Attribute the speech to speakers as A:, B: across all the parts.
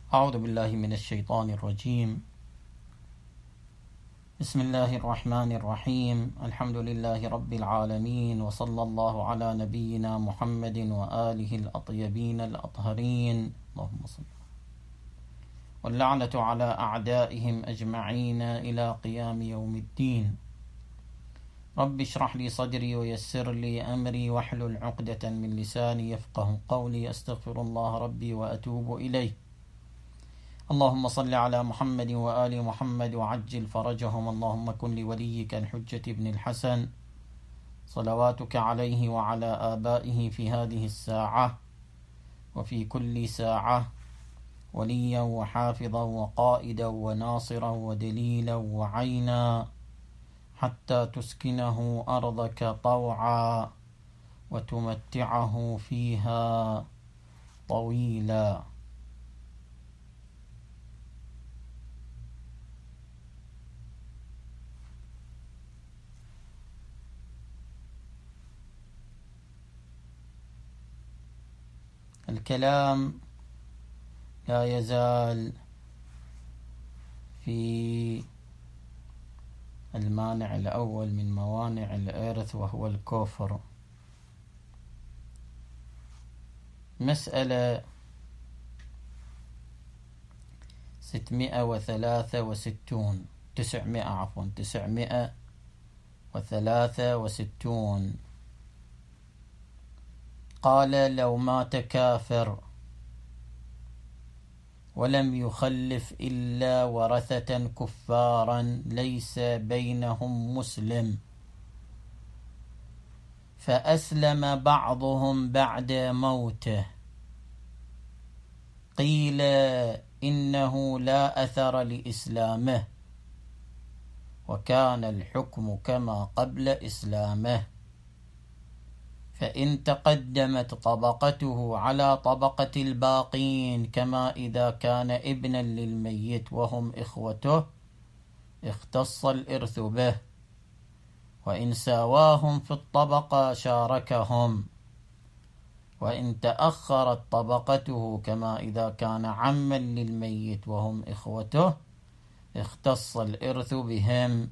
A: أعوذ بالله من الشيطان الرجيم. بسم الله الرحمن الرحيم. الحمد لله رب العالمين، وصلى الله على نبينا محمد وآله الأطيبين الأطهرين، اللهم صل. واللعنة على أعدائهم أجمعين إلى قيام يوم الدين. رب اشرح لي صدري ويسر لي أمري واحلل عقدة من لساني يفقه قولي. أستغفر الله ربي وأتوب إليه. اللهم صل على محمد وآل محمد وعجل فرجهم. اللهم كن لوليك الحجة ابن الحسن صلواتك عليه وعلى آبائه في هذه الساعة وفي كل ساعة وليا وحافظا وقائدا وناصرا ودليلا وعينا، حتى تسكنه أرضك طوعا وتمتعه فيها طويلا. الكلام لا يزال في المانع الأول من موانع الإرث، وهو الكفر. مسألة 963. قال: لو مات كافر ولم يخلف إلا ورثة كفارا ليس بينهم مسلم، فأسلم بعضهم بعد موته، قيل إنه لا أثر لإسلامه، وكان الحكم كما قبل إسلامه. فإن تقدمت طبقته على طبقة الباقين، كما إذا كان ابنا للميت وهم إخوته، اختص الإرث به، وإن ساواهم في الطبقة شاركهم. وإن تأخرت طبقته، كما إذا كان عما للميت وهم إخوته، اختص الإرث بهم.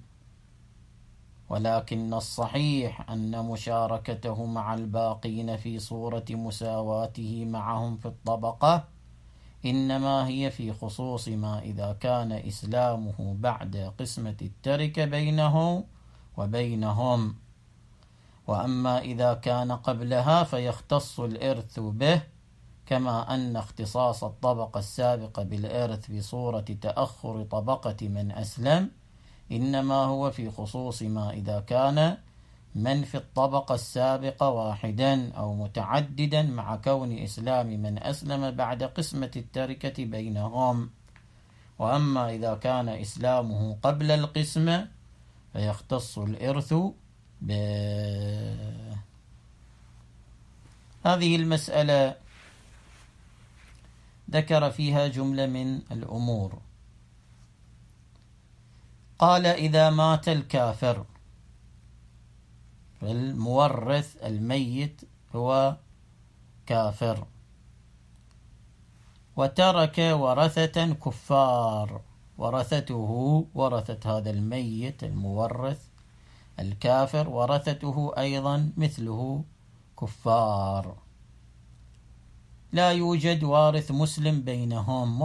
A: ولكن الصحيح أن مشاركته مع الباقين في صورة مساواته معهم في الطبقة إنما هي في خصوص ما إذا كان إسلامه بعد قسمة التركة بينه وبينهم. وأما إذا كان قبلها فيختص الإرث به، كما أن اختصاص الطبقة السابقة بالإرث في صورة تأخر طبقة من أسلم إنما هو في خصوص ما إذا كان من في الطبقة السابقة واحدا أو متعددا، مع كون إسلام من أسلم بعد قسمة التركة بينهم. وأما إذا كان إسلامه قبل القسمة فيختص الإرث به. هذه المسألة ذكر فيها جملة من الأمور. قال: إذا مات الكافر، فالمورث الميت هو كافر، وترك ورثة كفار، ورثته ورثة هذا الميت المورث الكافر، ورثته أيضا مثله كفار، لا يوجد وارث مسلم بينهم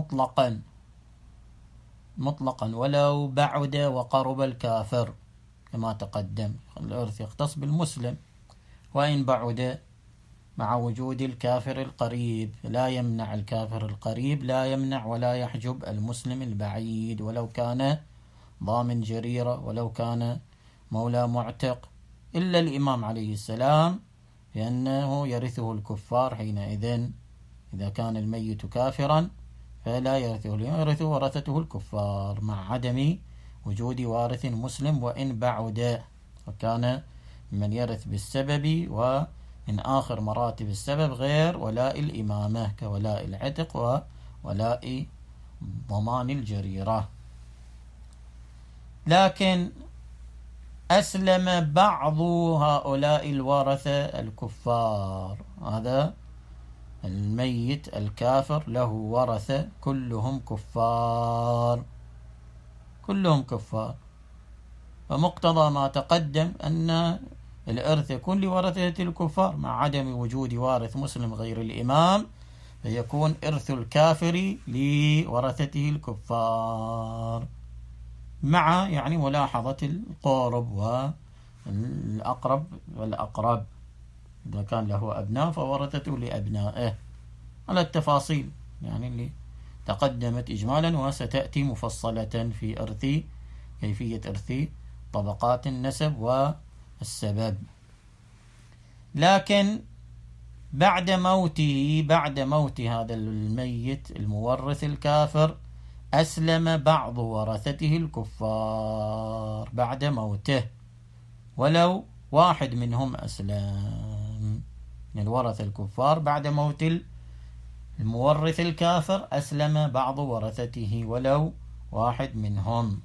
A: مطلقا ولو بعد وقرب الكافر، كما تقدم الإرث يختص بالمسلم، وإن بعد مع وجود الكافر القريب. لا يمنع الكافر القريب، لا يمنع ولا يحجب المسلم البعيد، ولو كان ضامن جريرة، ولو كان مولى معتق، إلا الإمام عليه السلام، لأنه يرثه الكفار حينئذ. إذا كان الميت كافرا فلا يرثه ورثته الكفار، مع عدم وجود وارث مسلم وإن بعد، وكان من يرث بالسبب، ومن آخر مراتب السبب غير ولاء الإمامة، كولاء العتق وولاء ضمان الجريرة. لكن أسلم بعض هؤلاء الورثة الكفار، هذا الميت الكافر له ورثة كلهم كفار، كلهم كفار. فمقتضى ما تقدم أن الإرث يكون لورثة الكفار مع عدم وجود وارث مسلم غير الإمام، فيكون إرث الكافر لورثته الكفار، مع يعني ملاحظة القرب والأقرب والأقرب، إذا كان له أبناء فورثته لأبنائه على التفاصيل يعني اللي تقدمت إجمالا وستأتي مفصلة في إرث كيفية إرث طبقات النسب والسبب. لكن بعد موت هذا الميت المورث الكافر أسلم بعض ورثته الكفار بعد موته، ولو واحد منهم أسلم. من الورثة الكفار بعد موت المورث الكافر أسلم بعض ورثته ولو واحد منهم.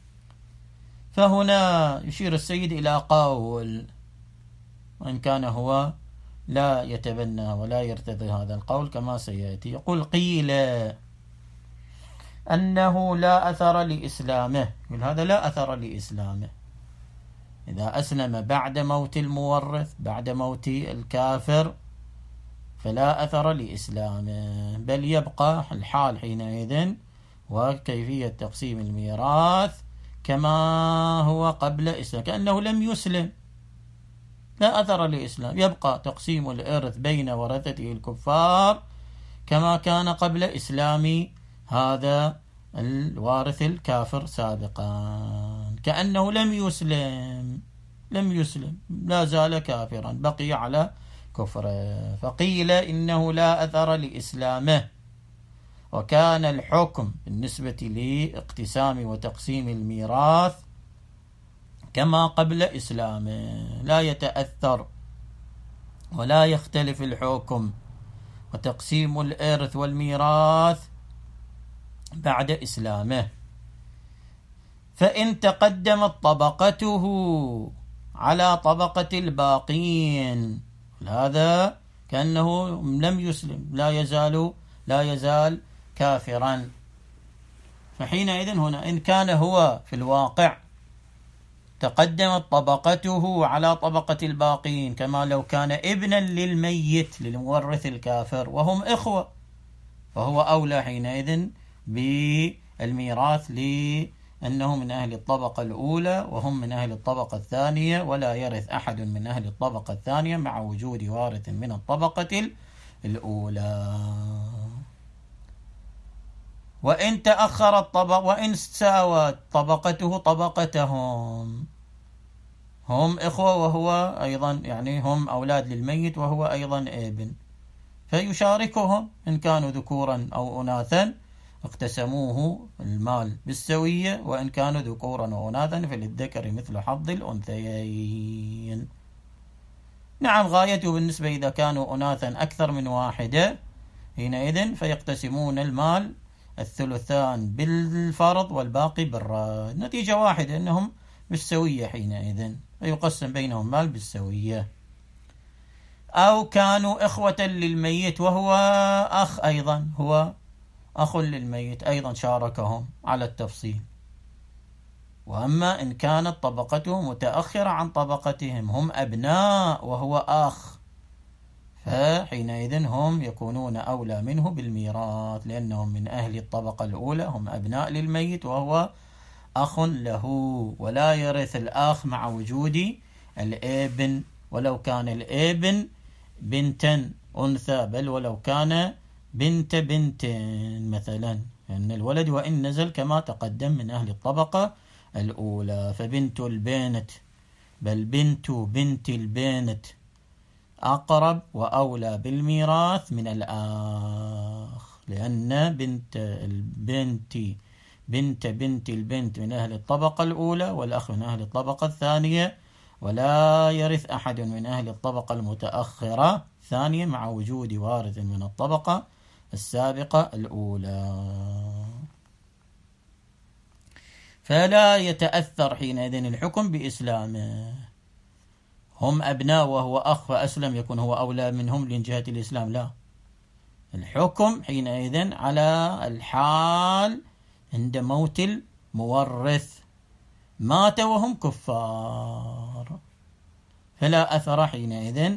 A: فهنا يشير السيد إلى قول، وإن كان هو لا يتبنى ولا يرتضي هذا القول كما سيأتي. يقول: قيل أنه لا أثر لإسلامه. يقول هذا لا أثر لإسلامه، إذا أسلم بعد موت المورث بعد موت الكافر فلا أثر لإسلامه، بل يبقى الحال حينئذ وكيفية تقسيم الميراث كما هو قبل إسلام، كأنه لم يسلم، لا أثر لإسلام، يبقى تقسيم الإرث بين ورثته الكفار كما كان قبل إسلام هذا الوارث الكافر سابقا، كأنه لم يسلم، لا زال كافرا، بقي على كفره. فقيل إنه لا أثر لإسلامه، وكان الحكم بالنسبة لاقتسام وتقسيم الميراث كما قبل إسلامه، لا يتأثر ولا يختلف الحكم وتقسيم الإرث والميراث بعد إسلامه. فإن تقدمت طبقته على طبقة الباقين، هذا كأنه لم يسلم، لا يزال كافرا. فحينئذ هنا إن كان هو في الواقع تقدمت طبقته على طبقة الباقين كما لو كان ابنا للميت للمورث الكافر وهم إخوة، فهو أولى حينئذ بالميراث لأنه من أهل الطبقة الأولى وهم من أهل الطبقة الثانية، ولا يرث أحد من أهل الطبقة الثانية مع وجود وارث من الطبقة الأولى. وإن تأخرت وإن ساوت طبقته طبقتهم، هم إخوة وهو أيضا يعني هم أولاد للميت وهو أيضا ابن، فيشاركهم إن كانوا ذكورا أو أناثا اقتسموه المال بالسوية، وإن كانوا ذكورا وأناثا فللذكر مثل حظ الأنثيين. نعم، غايته بالنسبة إذا كانوا أناثا أكثر من واحدة حينئذ فيقتسمون المال الثلثان بالفرض والباقي بالرد، نتيجة واحدة أنهم بالسوية حينئذ فيقسم بينهم مال بالسوية. أو كانوا إخوة للميت وهو أخ أيضا، هو أخ للميت أيضا شاركهم على التفصيل. وأما إن كانت طبقته متأخرة عن طبقتهم، هم أبناء وهو أخ، فحينئذ هم يكونون أولى منه بالميراث، لأنهم من أهل الطبقة الأولى، هم أبناء للميت وهو أخ له، ولا يرث الأخ مع وجود الابن ولو كان الابن بنتا أنثى، بل ولو كان بنت مثلا، أن الولد وإن نزل كما تقدم من أهل الطبقة الأولى، فبنت البنت بل بنت البنت أقرب وأولى بالميراث من الأخ، لأن بنت البنت من أهل الطبقة الأولى والأخ من أهل الطبقة الثانية، ولا يرث أحد من أهل الطبقة المتأخرة ثانية مع وجود وارث من الطبقة السابقة الأولى. فلا يتأثر حينئذ الحكم بإسلامه، هم أبناء وهو أخ فأسلم يكون هو أولى منهم من جهة الإسلام، لا، الحكم حينئذ على الحال عند موت المورث، مات وهم كفار، فلا أثر حينئذ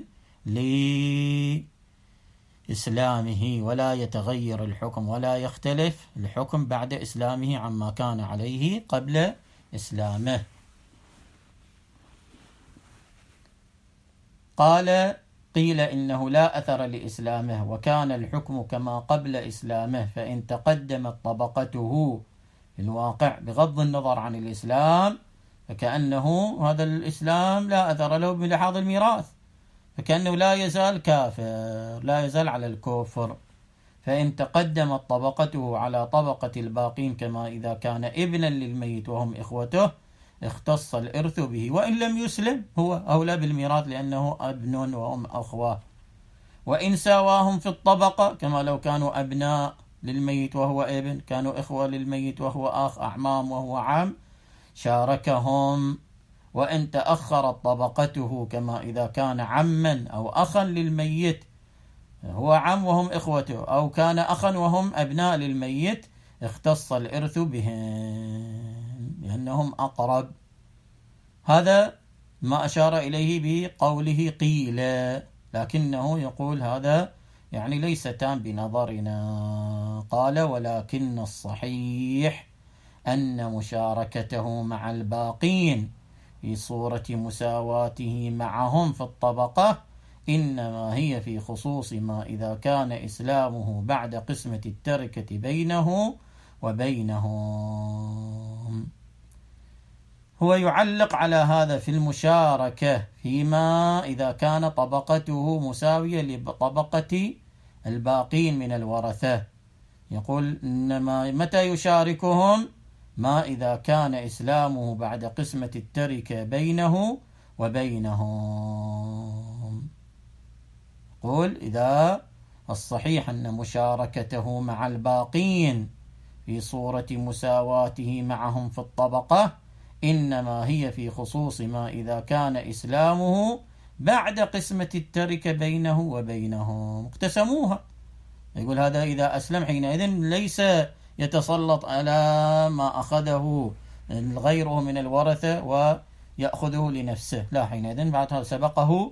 A: لإسلامه، ولا يتغير الحكم ولا يختلف الحكم بعد إسلامه عما كان عليه قبل إسلامه. قال: قيل إنه لا أثر لإسلامه وكان الحكم كما قبل إسلامه، فإن تقدمت طبقته في الواقع بغض النظر عن الإسلام فكأنه هذا الإسلام لا أثر له بلحاظ الميراث، فكأنه لا يزال كافر، لا يزال على الكفر. فإن تقدمت طبقته على طبقة الباقين كما إذا كان ابنا للميت وهم إخوته اختص الإرث به، وإن لم يسلم هو أولى بالميراث لأنه ابن وهم أخوة. وإن ساواهم في الطبقة كما لو كانوا أبناء للميت وهو ابن، كانوا إخوة للميت وهو أخ، أعمام وهو عم، شاركهم. وإن تأخرت طبقته كما إذا كان عما أو أخا للميت، هو عم وهم إخوته، أو كان أخا وهم أبناء للميت، اختص الإرث بهم لأنهم أقرب. هذا ما أشار إليه بقوله قيل، لكنه يقول هذا يعني ليس تام بنظرنا. قال: ولكن الصحيح أن مشاركته مع الباقين في صورة مساواته معهم في الطبقة إنما هي في خصوص ما إذا كان إسلامه بعد قسمة التركة بينه وبينهم. هو يعلق على هذا في المشاركة فيما إذا كان طبقته مساوية لطبقة الباقين من الورثة. يقول: إنما متى يشاركهم؟ ما إذا كان إسلامه بعد قسمة التركة بينه وبينهم. يقول: إذا الصحيح أن مشاركته مع الباقين في صورة مساواته معهم في الطبقة إنما هي في خصوص ما إذا كان إسلامه بعد قسمة التركة بينه وبينهم، اقتسموها. يقول: هذا إذا أسلم حينئذ ليس يتسلط على ما أخذه غيره من الورثة ويأخذه لنفسه، لا، حينئذ بعدها سبقه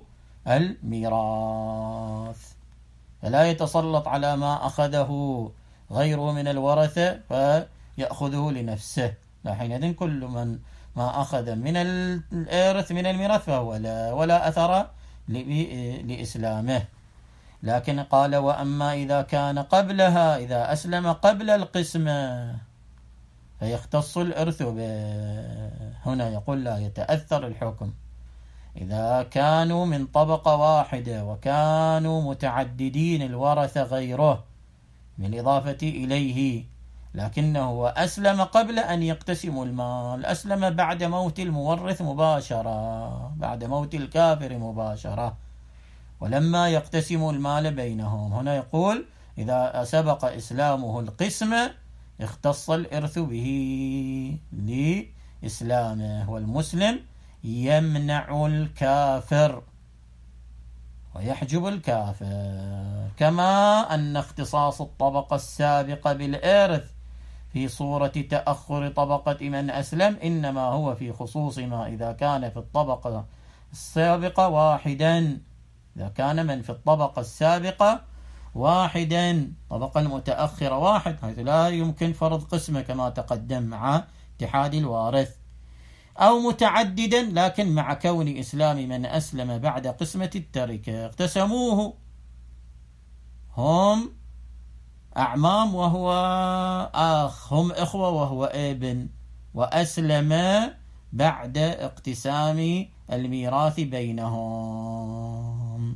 A: الميراث، فلا يتسلط على ما أخذه غيره من الورثة فيأخذه لنفسه، لا، حينئذ كل من ما أخذ من الإرث من الميراث فهو ولا أثر لإسلامه. لكن قال: وأما إذا كان قبلها، إذا أسلم قبل القسمة فيختص الإرث به. هنا يقول: لا يتأثر الحكم. إذا كانوا من طبقة واحدة وكانوا متعددين الورثة غيره بالإضافة إليه، لكنه أسلم قبل أن يقتسموا المال، أسلم بعد موت المورث مباشرة، بعد موت الكافر مباشرة، ولما يقتسموا المال بينهم. هنا يقول: إذا سبق إسلامه القسمة اختص الإرث به لإسلامه. والمسلم يمنع الكافر ويحجب الكافر، كما أن اختصاص الطبقة السابقة بالإرث في صورة تأخر طبقة من أسلم إنما هو في خصوص ما إذا كان في الطبقة السابقة واحدا، إذا كان من في الطبقة السابقة واحدا، طبقة المتأخرة واحد، حيث لا يمكن فرض قسمة كما تقدم مع اتحاد الوارث، أو متعددا لكن مع كون إسلام من أسلم بعد قسمة التركة اقتسموه، هم أعمام وهو أخ، هم إخوة وهو ابن، وأسلم بعد اقتسام الميراث بينهم.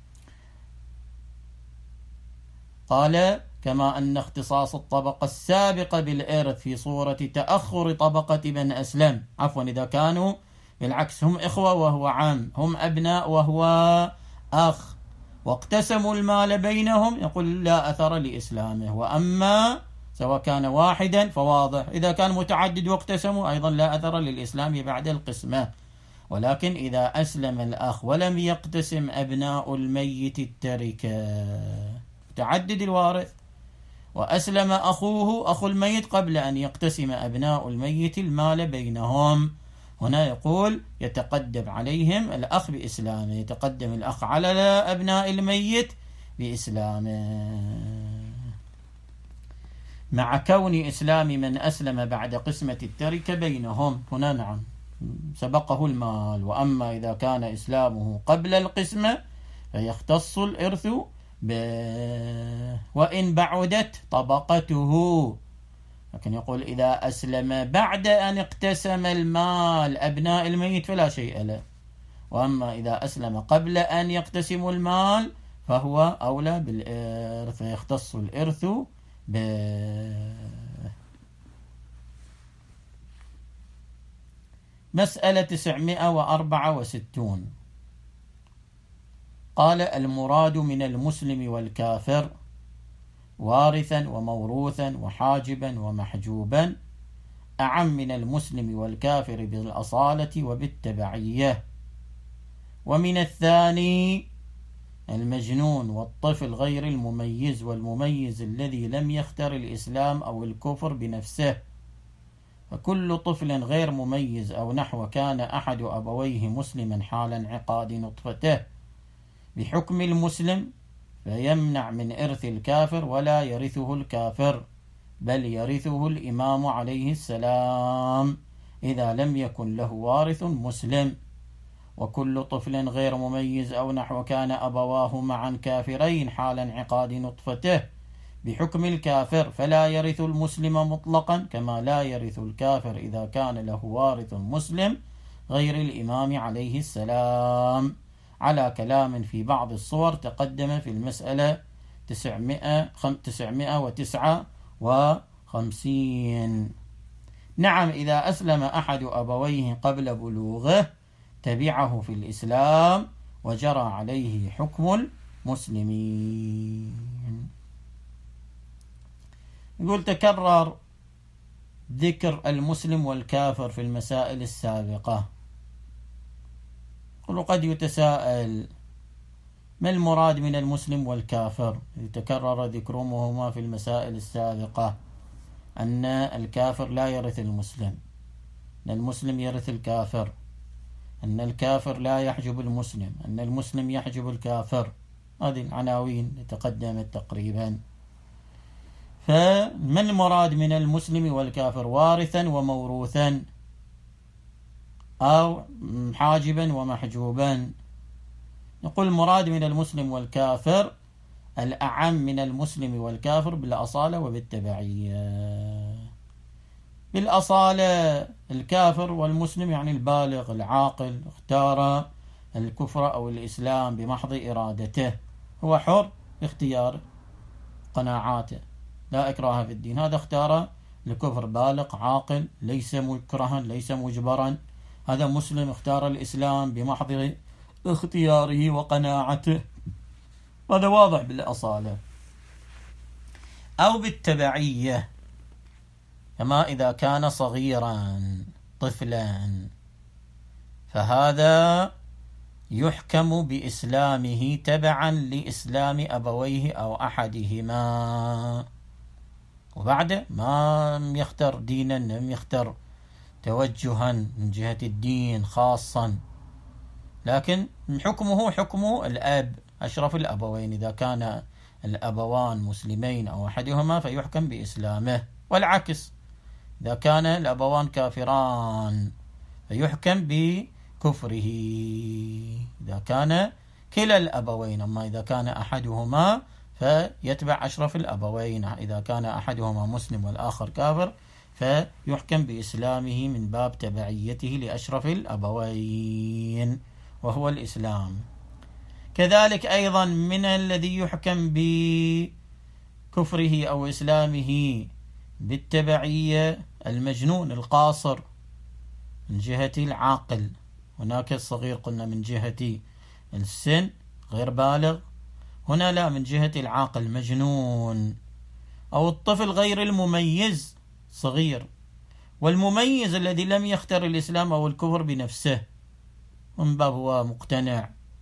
A: قال: كما أن اختصاص الطبقة السابقة بالإرث في صورة تأخر طبقة من أسلم، عفوا إذا كانوا بالعكس هم إخوة وهو عم، هم أبناء وهو أخ، واقتسموا المال بينهم، يقول: لا أثر لإسلامه. وأما سواء كان واحدا فواضح، إذا كان متعدد واقتسموا أيضا لا أثر للإسلام بعد القسمة. ولكن إذا أسلم الأخ ولم يقتسم أبناء الميت التركة متعدد الوارث. وأسلم أخوه أخو الميت قبل أن يقتسم أبناء الميت المال بينهم. هنا يقول يتقدم عليهم الأخ بإسلامه، يتقدم الأخ على أبناء الميت بإسلامه، مع كون إسلام من أسلم بعد قسمة التركة بينهم. هنا نعم سبقه المال. وأما إذا كان إسلامه قبل القسمة فيختص الإرث وإن بعدت طبقته. لكن يقول إذا أسلم بعد أن اقتسم المال أبناء الميت فلا شيء له. وأما إذا أسلم قبل أن يقتسم المال فهو أولى بالإرث، فيختص الإرث مسألة 964. قال المراد من المسلم والكافر وارثا وموروثا وحاجبا ومحجوبا أعم من المسلم والكافر بالأصالة وبالتبعية. ومن الثاني المجنون والطفل غير المميز والمميز الذي لم يختر الإسلام أو الكفر بنفسه. فكل طفل غير مميز أو نحو كان أحد أبويه مسلما حال انعقاد نطفته بحكم المسلم فيمنع من إرث الكافر ولا يرثه الكافر، بل يرثه الإمام عليه السلام إذا لم يكن له وارث مسلم. وكل طفل غير مميز أو نحو كان أبواه معا كافرين حال انعقاد نطفته بحكم الكافر فلا يرث المسلم مطلقا، كما لا يرث الكافر إذا كان له وارث مسلم غير الإمام عليه السلام، على كلام في بعض الصور تقدم في المسألة 959. نعم إذا أسلم أحد أبويه قبل بلوغه تبعه في الإسلام وجرى عليه حكم المسلمين. يقول تكرر ذكر المسلم والكافر في المسائل السابقة. وقد يتساءل ما المراد من المسلم والكافر؟ يتكرر ذكرهما في المسائل السابقة أن الكافر لا يرث المسلم، أن المسلم يرث الكافر، أن الكافر لا يحجب المسلم، أن المسلم يحجب الكافر. هذه العناوين تقدمت تقريبا. فما المراد من المسلم والكافر؟ وارثا وموروثا أو حاجبا ومحجوبا. نقول المراد من المسلم والكافر الأعم من المسلم والكافر بالأصالة وبالتبعية. بالأصالة الكافر والمسلم يعني البالغ العاقل اختار الكفر أو الإسلام بمحض إرادته، هو حر اختيار قناعاته لا إكراه في الدين، هذا اختار الكفر بالغ عاقل ليس مكرها ليس مجبرا، هذا مسلم اختار الإسلام بمحض اختياره وقناعته، هذا واضح بالأصالة. أو بالتبعية كما إذا كان صغيرا طفلا فهذا يحكم بإسلامه تبعا لإسلام أبويه أو أحدهما، وبعد ما يختار دينا لم يختار توجها من جهة الدين خاصا، لكن حكمه حكم الأب أشرف الأبوين، إذا كان الأبوان مسلمين أو أحدهما فيحكم بإسلامه، والعكس إذا كان الأبوان كافران فيحكم بكفره إذا كان كلا الأبوين. أما إذا كان أحدهما فيتبع أشرف الأبوين، إذا كان أحدهما مسلم والآخر كافر فيحكم بإسلامه من باب تبعيته لأشرف الأبوين وهو الإسلام. كذلك أيضا من الذي يحكم بكفره أو إسلامه بالتبعية المجنون القاصر من جهة العاقل، هناك الصغير قلنا من جهة السن غير بالغ، هنا لا من جهة العاقل مجنون، أو الطفل غير المميز صغير، والمميز الذي لم يختر الإسلام أو الكفر بنفسه من باب هو مقتنع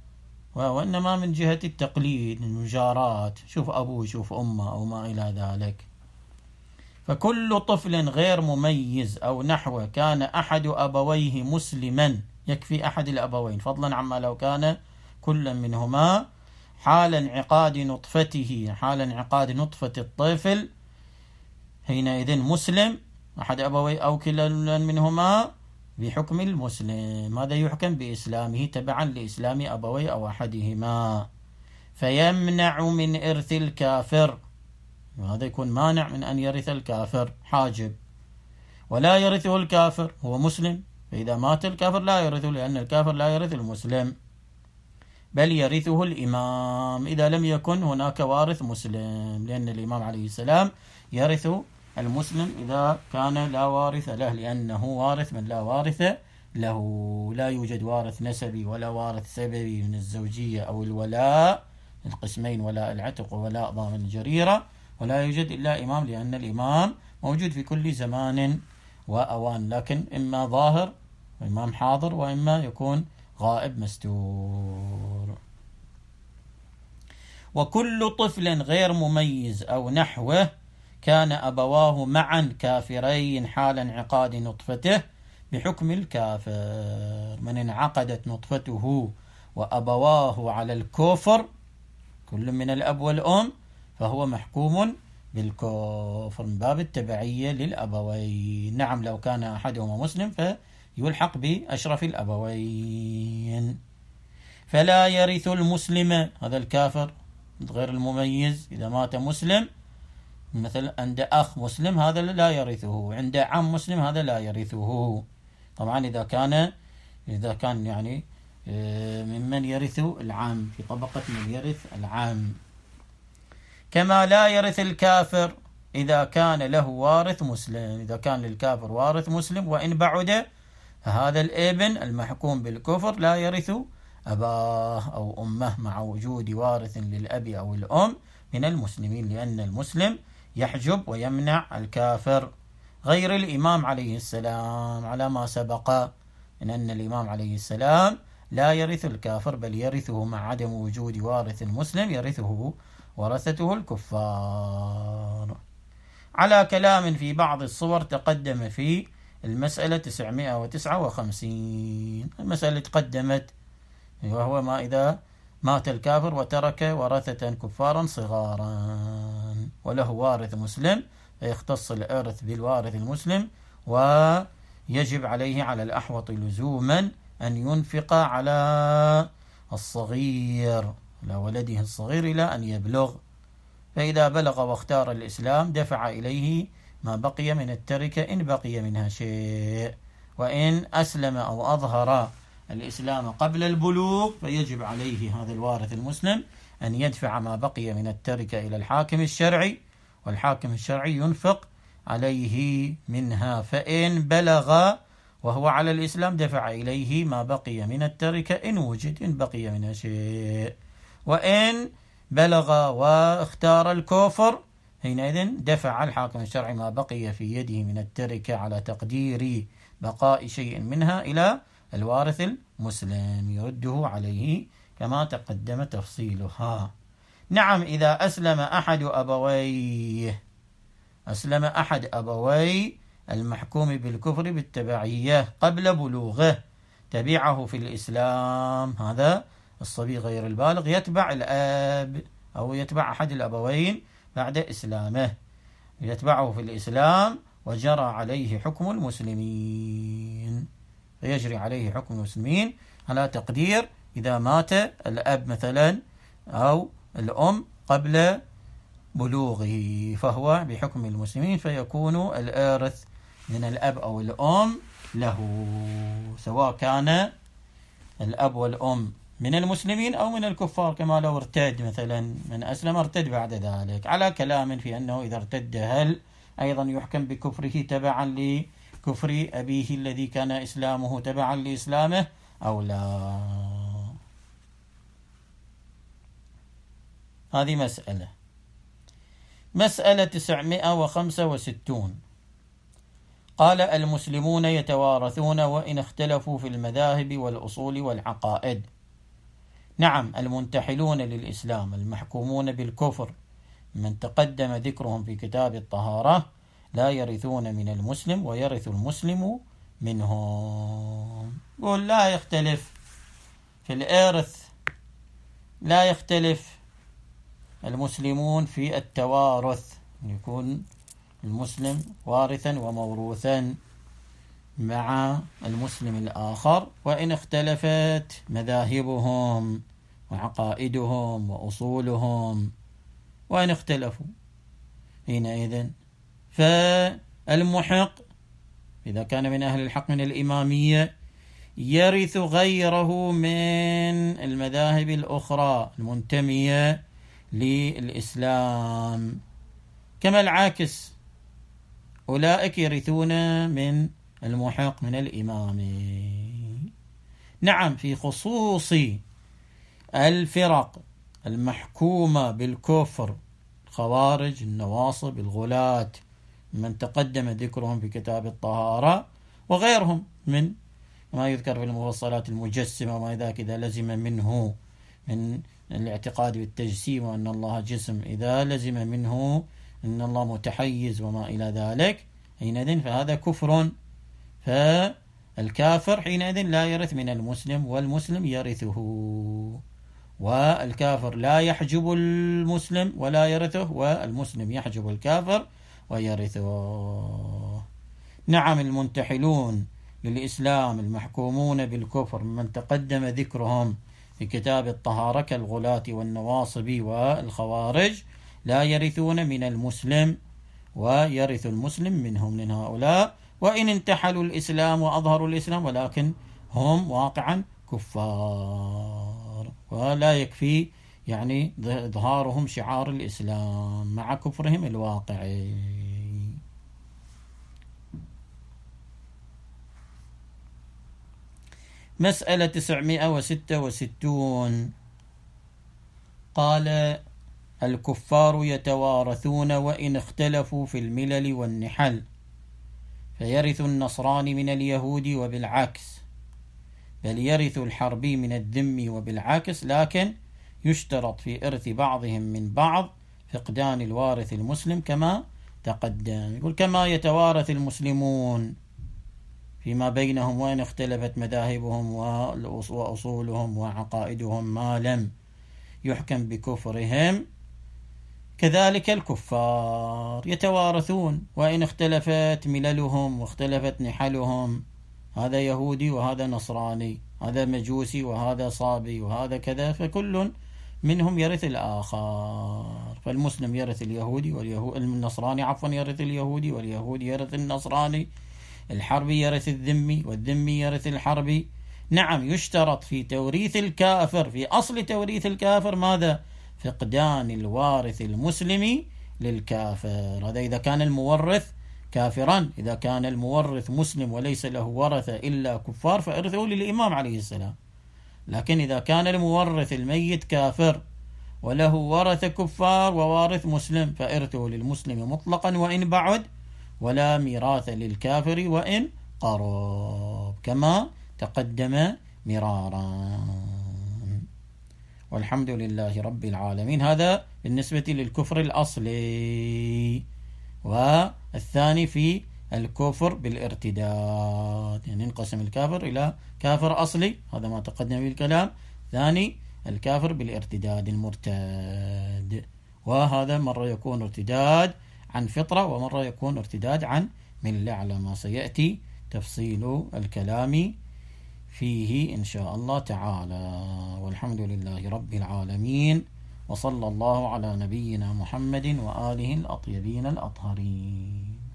A: وإنما من جهة التقليد، المجاراة، شوف أبوه شوف أمه أو ما إلى ذلك. فكل طفل غير مميز أو نحوه كان أحد أبويه مسلما، يكفي أحد الأبوين فضلا عما لو كان كل منهما حال انعقاد نطفته، حال انعقاد نطفة الطفل حينئذ مسلم، أحد أبوي أو كلا منهما بحكم المسلم، هذا يحكم بإسلامه تبعا لإسلام أبوي أو أحدهما، فيمنع من إرث الكافر، هذا يكون مانع من أن يرث الكافر، حاجب. ولا يرثه الكافر، هو مسلم، فإذا مات الكافر لا يرثه، لأن الكافر لا يرث المسلم، بل يرثه الإمام إذا لم يكن هناك وارث مسلم، لأن الإمام عليه السلام يرث المسلم إذا كان لا وارث له، لأنه وارث من لا وارث له، لا يوجد وارث نسبي ولا وارث سببي من الزوجية أو الولاء القسمين، ولا العتق ولا ضامن الجريرة، ولا يوجد إلا إمام، لأن الإمام موجود في كل زمان وأوان، لكن إما ظاهر إمام حاضر، وإما يكون غائب مستور. وكل طفل غير مميز أو نحوه كان أبواه معا كافرين حال انعقاد نطفته بحكم الكافر، من انعقدت نطفته وأبواه على الكفر كل من الأب والأم فهو محكوم بالكفر من باب التبعية للأبوين. نعم لو كان أحدهما مسلم فيلحق بأشرف الأبوين. فلا يرث المسلم، هذا الكافر غير المميز إذا مات مسلم، مثل عند أخ مسلم هذا لا يرثه، عند عم مسلم هذا لا يرثه، طبعا إذا كان يعني ممن يرث العام، في طبقة من يرث العام. كما لا يرث الكافر إذا كان له وارث مسلم، إذا كان للكافر وارث مسلم وإن بعد، هذا الابن المحكوم بالكفر لا يرث أباه أو أمه مع وجود وارث للأب أو الأم من المسلمين، لأن المسلم يحجب ويمنع الكافر، غير الإمام عليه السلام على ما سبق من أن الإمام عليه السلام لا يرث الكافر، بل يرثه مع عدم وجود وارث مسلم، يرثه ورثته الكفار، على كلام في بعض الصور تقدم في المسألة 959. المسألة تقدمت، وهو ما إذا مات الكافر وترك ورثة كفارا صغارا وله وارث مسلم، فيختص الإرث بالوارث المسلم، ويجب عليه على الأحوط لزوما أن ينفق على الصغير، على ولده الصغير إلى أن يبلغ، فإذا بلغ واختار الإسلام دفع إليه ما بقي من التركة إن بقي منها شيء، وإن أسلم أو أظهر الإسلام قبل البلوغ فيجب عليه هذا الوارث المسلم أن يدفع ما بقي من التركة إلى الحاكم الشرعي، والحاكم الشرعي ينفق عليه منها، فإن بلغ وهو على الإسلام دفع إليه ما بقي من التركة إن وجد إن بقي منها شيء، وإن بلغ واختار الكفر حينئذ دفع الحاكم الشرعي ما بقي في يده من التركة على تقدير بقاء شيء منها إلى الوارث المسلم يرده عليه كما تقدم تفصيلها. نعم إذا أسلم أحد أبوي المحكوم بالكفر بالتبعية قبل بلوغه، تبعه في الإسلام، هذا الصبي غير البالغ يتبع الأب أو يتبع أحد الأبوين بعد إسلامه، يتبعه في الإسلام وجرى عليه حكم المسلمين، فيجري عليه حكم المسلمين على تقدير إذا مات الأب مثلا أو الأم قبل بلوغه فهو بحكم المسلمين، فيكون الإرث من الأب أو الأم له، سواء كان الأب والأم من المسلمين أو من الكفار، كما لو ارتد مثلا من أسلم ارتد بعد ذلك، على كلام في أنه إذا ارتد هل أيضا يحكم بكفره تبعا لكفر أبيه الذي كان إسلامه تبعا لإسلامه أو لا. هذه مسألة 965. قال المسلمون يتوارثون وإن اختلفوا في المذاهب والأصول والعقائد. نعم المنتحلون للإسلام المحكومون بالكفر من تقدم ذكرهم في كتاب الطهارة لا يرثون من المسلم ويرث المسلم منهم. يقول لا يختلف في الإرث، لا يختلف المسلمون في التوارث، يكون المسلم وارثا وموروثا مع المسلم الآخر، وإن اختلفت مذاهبهم وعقائدهم وأصولهم، وإن اختلفوا حينئذ فالمحق إذا كان من أهل الحق من الإمامية يرث غيره من المذاهب الأخرى المنتمية للإسلام، كما العاكس أولئك يرثون من المحق من الإمام. نعم في خصوص الفرق المحكومة بالكفر، الخوارج، النواصب، الغلاة، من تقدم ذكرهم في كتاب الطهارة، وغيرهم من ما يذكر في المفصلات المجسمة وما ذاك، إذا لزم منه من الاعتقاد بالتجسيم وأن الله جسم، إذا لزم منه أن الله متحيز وما إلى ذلك، حينئذ فهذا كفر، فالكافر حينئذ لا يرث من المسلم والمسلم يرثه، والكافر لا يحجب المسلم ولا يرثه، والمسلم يحجب الكافر ويرثه. نعم المنتحلون للإسلام المحكومون بالكفر من تقدم ذكرهم في كتاب الطهارة كالغلاة والنواصب والخوارج لا يرثون من المسلم ويرث المسلم منهم من هؤلاء، وإن انتحلوا الإسلام وأظهروا الإسلام، ولكن هم واقعا كفار، ولا يكفي يعني إظهارهم شعار الإسلام مع كفرهم الواقعي. مسألة 966 قال الكفار يتوارثون وإن اختلفوا في الملل والنحل، فيرث النصراني من اليهود وبالعكس، بل يرث الحربي من الذمي وبالعكس، لكن يشترط في إرث بعضهم من بعض فقدان الوارث المسلم كما تقدم. يقول كما يتوارث المسلمون فيما بينهم وإن اختلفت مذاهبهم وأصولهم وعقائدهم ما لم يحكم بكفرهم، كذلك الكفار يتوارثون وإن اختلفت مللهم واختلفت نحلهم، هذا يهودي وهذا نصراني، هذا مجوسي وهذا صابي وهذا كذا، فكل منهم يرث الآخر، فالمسلم يرث اليهودي النصراني يرث اليهودي، واليهودي يرث النصراني، الحربي يرث الذمي والذمي يرث الحربي. نعم يشترط في توريث الكافر، في أصل توريث الكافر ماذا؟ فقدان الوارث المسلم للكافر، هذا إذا كان المورث كافرا. إذا كان المورث مسلم وليس له ورثة إلا كفار فإرثه للإمام عليه السلام، لكن إذا كان المورث الميت كافر وله ورثة كفار ووارث مسلم فإرثه للمسلم مطلقا وإن بعد، ولا ميراث للكافر وإن قرب، كما تقدم مرارا. والحمد لله رب العالمين. هذا بالنسبة للكفر الأصلي. والثاني في الكفر بالارتداد، يعني انقسم الكافر إلى كافر أصلي، هذا ما تقدم به الكلام. ثاني الكافر بالارتداد المرتد، وهذا مرة يكون ارتداد عن فطرة ومرة يكون ارتداد عن ملة، على ما سيأتي تفصيل الكلام فيه إن شاء الله تعالى. والحمد لله رب العالمين، وصلى الله على نبينا محمد وآله الأطيبين الأطهرين.